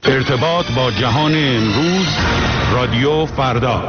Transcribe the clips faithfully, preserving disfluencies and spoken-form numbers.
ارتباط با جهان امروز، رادیو فردا.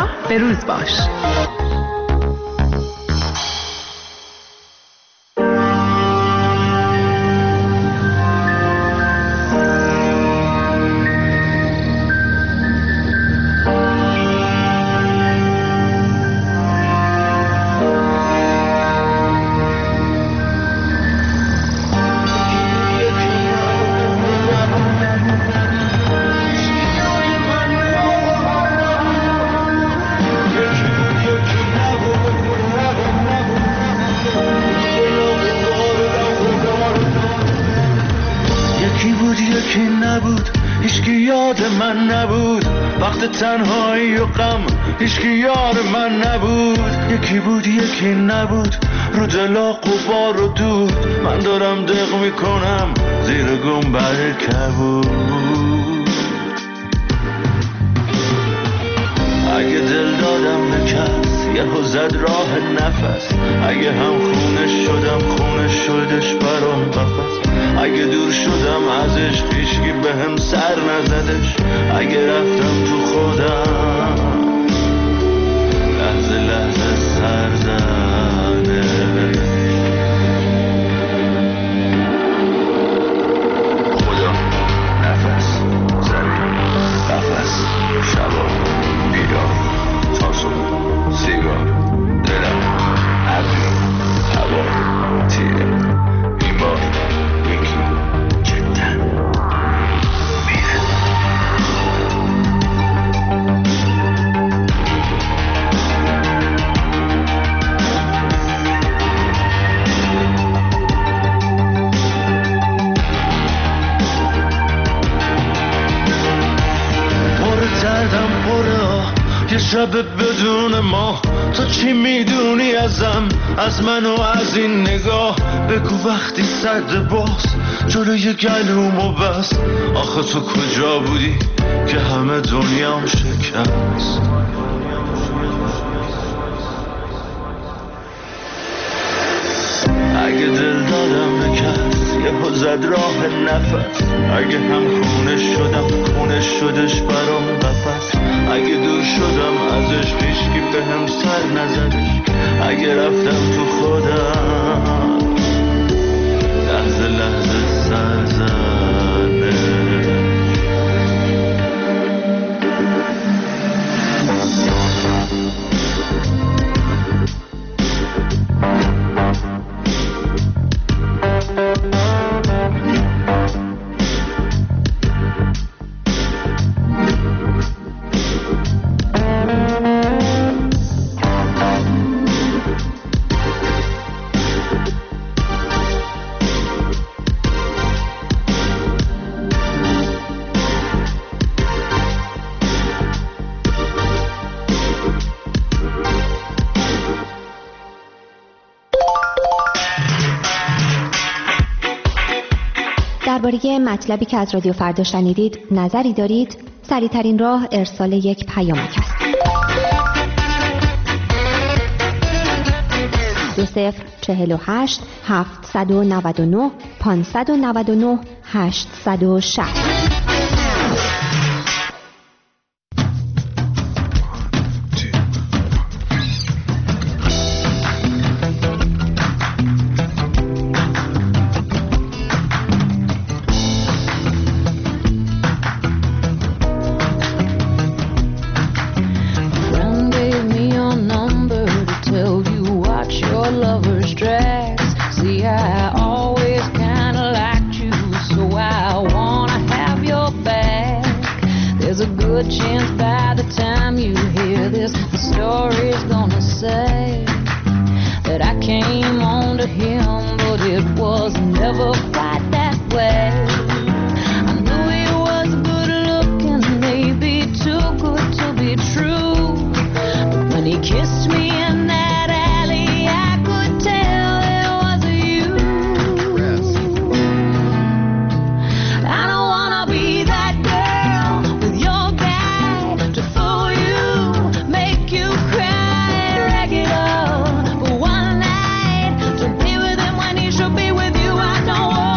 رادیو به روز باش. تنهایی و غم هیچکی یار من نبود. یکی بود یکی نبود، رو دلا غبار و دود. من دارم دق میکنم زیر گنبد کبود. اگه دل دادم به کس یهو زد راه نفس. اگه هم خونش شدم خونش شدش برام قفس. اگه دور شدم ازش هیچکی به هم سر نزدش. اگه رفتم تو خودم لحظه لحظه سر زنه. خدا، نفس، زمین، قفس، شبا، بیدار، تاسو، سیگار، دلم، ابری، هوا، تیره، این بار یکی جدا میره. یه شب بدون ما تو چی میدونی ازم، از من و از این نگاه. بگو وقتی صد باز جلوی گلومو بس. آخه تو کجا بودی که همه دنیام شکست؟ اگه دل دادم به کس یهو زد راه نفس. اگه هم خونش شدم خونش شدش برام قفس. اگه دور شدم ازش هیچکی به هم سر نزدش. اگه رفتم تو خودم لحظه لحظه سر زنه. درباره مطلبی که از رادیو فردا شنیدید نظری دارید؟ سریع‌ترین راه ارسال یک پیامک است. دو صفر چهل و هشت هفتصد و نود و نه پانصد و نود و نه هشتصد و شصت. One night to be with him when he should be with you. I know.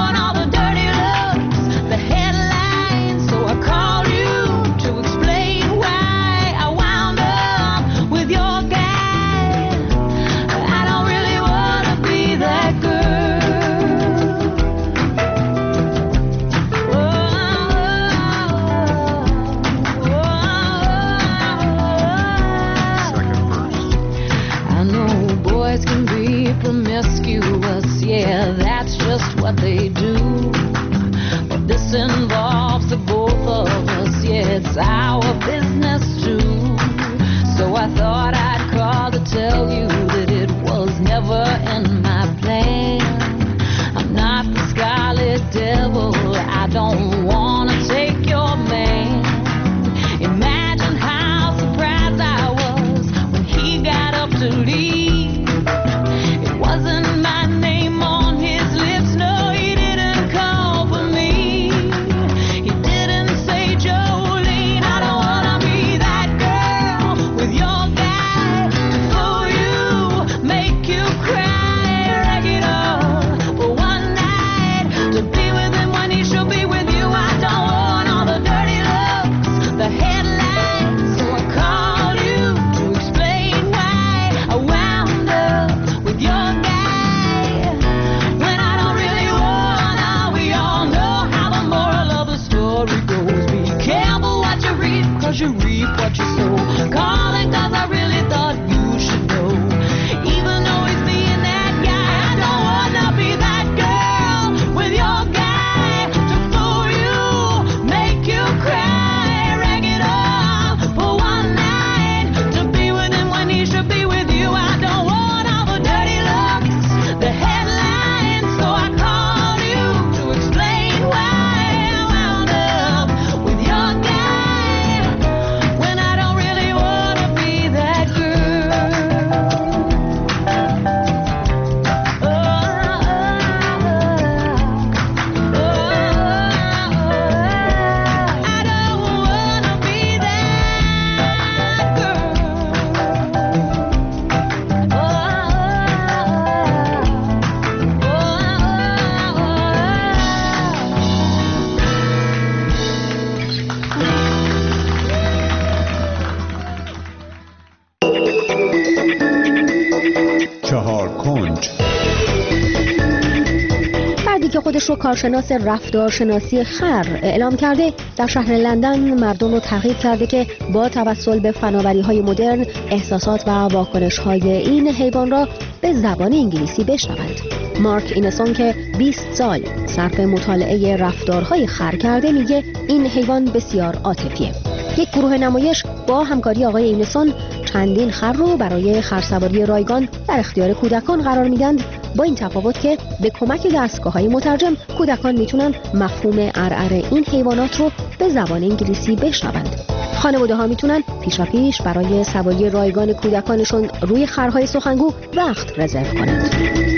فردی که خودش رو کارشناس رفتارشناسی خر اعلام کرده، در شهر لندن مردم رو ترغیب کرده که با توسل به فناوری‌های مدرن احساسات و واکنش‌های این حیوان را به زبان انگلیسی بشنوند. مارک اینسون که بیست سال صرف مطالعه رفتارهای خر کرده میگه این حیوان بسیار عاطفیه. یک گروه نمایش با همکاری آقای اینسون چندین خر رو برای خرسواری رایگان در اختیار کودکان قرار میدند، با این تفاوت که به کمک دستگاه‌های مترجم کودکان میتونن مفهوم ارعر این حیوانات رو به زبان انگلیسی بشنوند. خانواده‌ها میتونن پیشاپیش برای سواری رایگان کودکانشون روی خرهای سخنگو وقت رزرو کنند.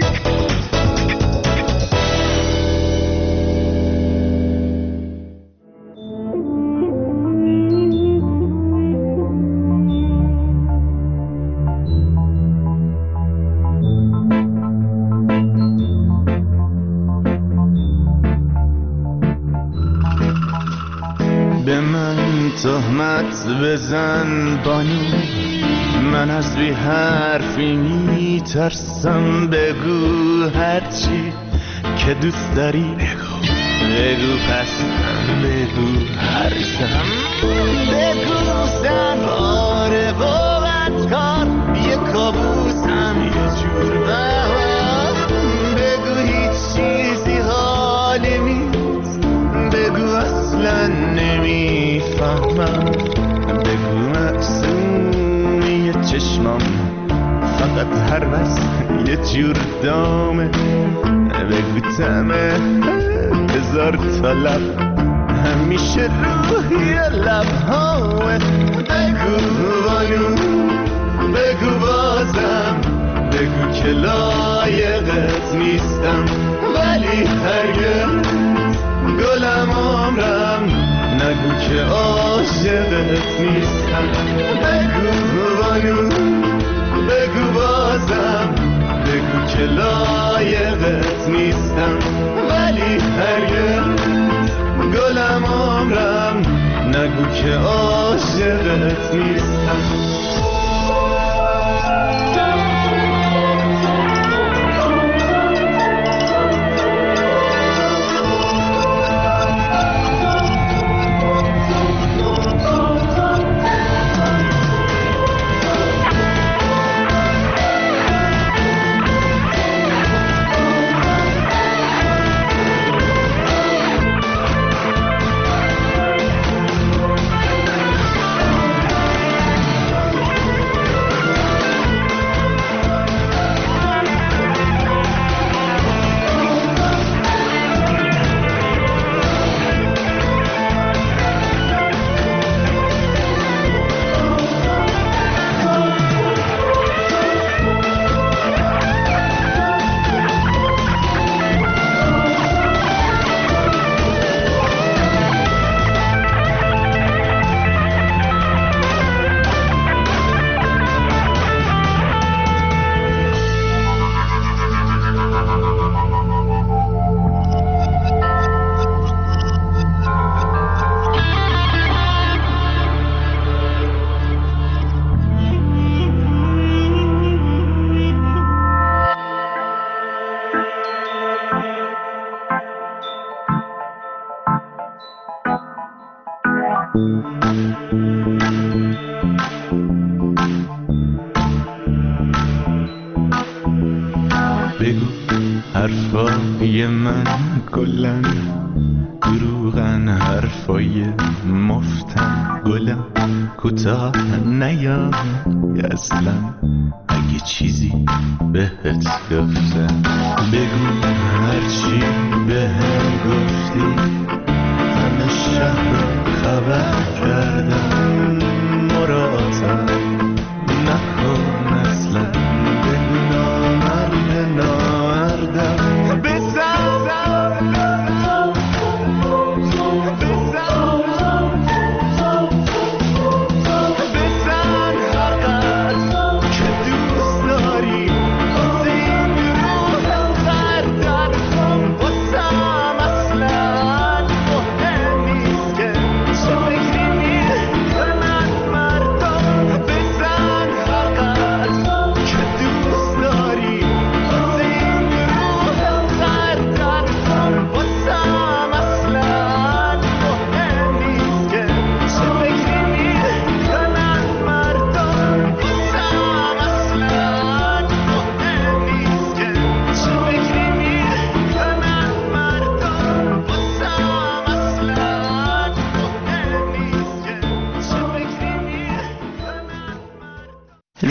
تهمت بزن بانو، من از بی حرفی می ترسم. بگو هرچی که دوست داری بگو، بگو پس بگو هرزم. بگو زن باره و بدکار، یه کابوسم یه جور بهار. بگو هیچ چیزی حالی نیست، بگو اصلا نمیفهمم. بگو معصومی چشمام فقط هر وقت یه جور دامه. بگو تمه هزار تا لب همیشه روی لبهامه. بگو بانو بگو بازم، بگو که لایقت نیستم، ولی هرگز گلم عمرم نگو که عاشقت نیستم. بگو بانو بگو بازم، بگو که لایقت نیستم، ولی هرگز گلم عمرم نگو که عاشقت نیستم. بگو حرفای من کلن دروغن، حرفای مفتن گلم کوتاه نیا اصلا. اگه چیزی بهت گفتم بگو، هرچی بهم گفتی همه شهر خبر کردم. مراتب نکن اصلا، بگو نامرد نامردم. بزن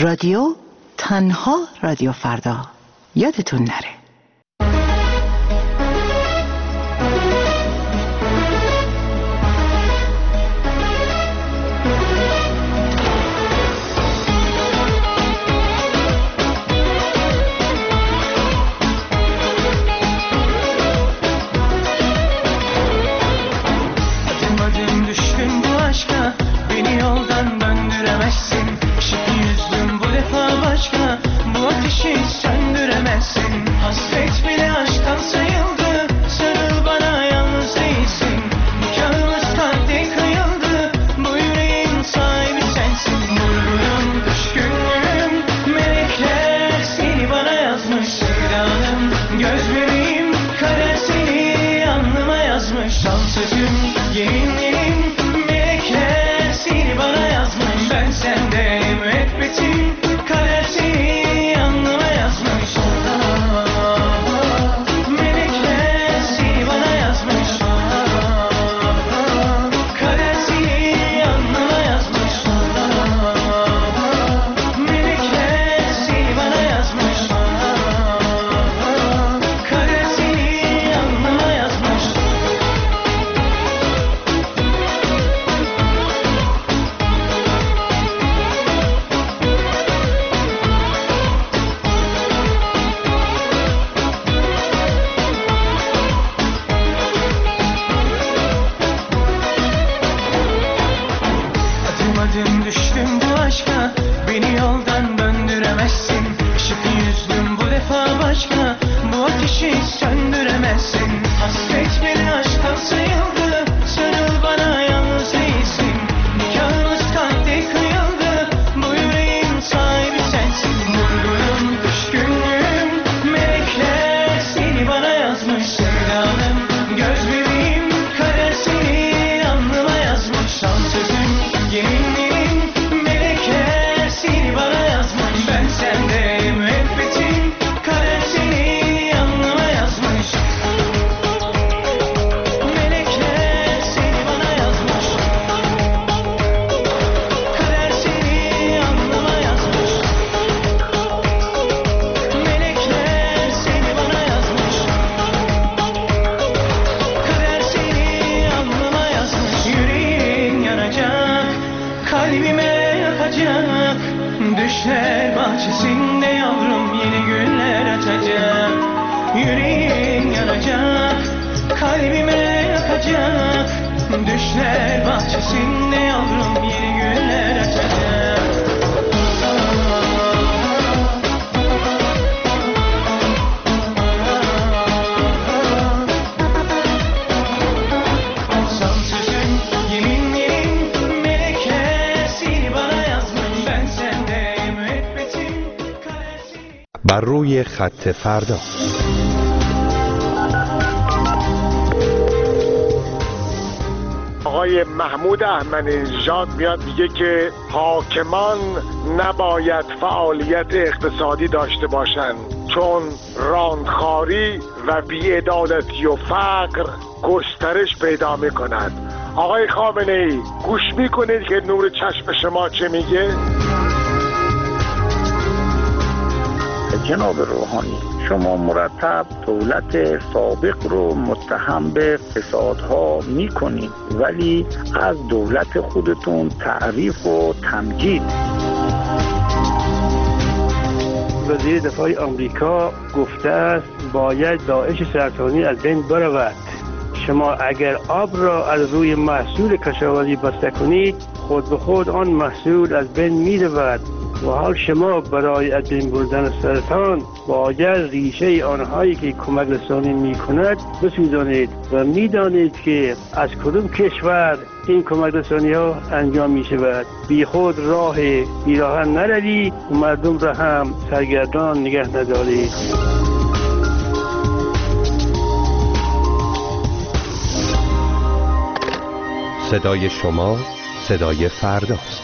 رادیو تنها رادیو فردا، یادتون نره. بر روی خط فردا. آقای محمود احمدی‌نژاد میاد میگه که حاکمان نباید فعالیت اقتصادی داشته باشند چون راندخاری و بی‌عدالتی و فقر گسترش پیدا میکند. آقای خامنه‌ای گوش میکنید که نور چشم شما چه میگه؟ جناب روحانی، شما مرتب دولت سابق رو متهم به فسادها میکنید ولی از دولت خودتون تعریف و تمجید. وزیر دفاع آمریکا گفته است باید داعش سرطانی از بین برود. شما اگر آب را از روی محصول کشاورزی بسته کنید خود به خود آن محصول از بین می رود و حال شما برای از بین بردن سرطان باید ریشه آنهایی که کمک رسانی می کند بسوزانید و می دانید که از کدام کشور این کمک رسانی ها انجام می شود. بی خود راه بیراهن نروید و مردم را هم سرگردان نگه ندارید. صدای شما صدای فرداست.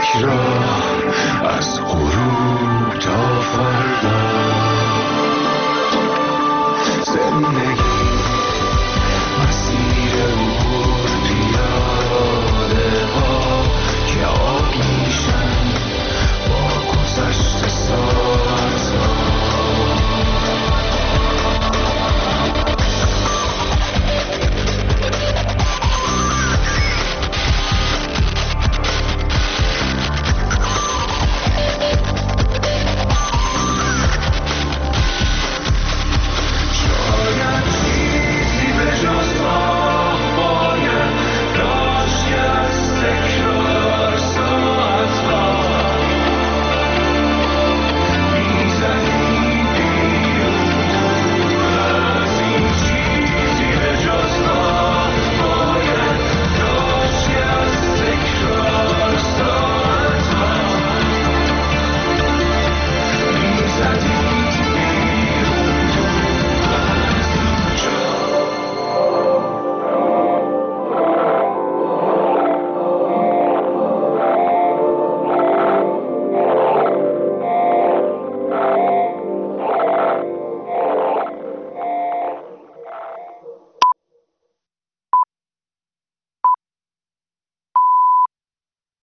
یک راه از غروب تا فردا. زندگی مسیر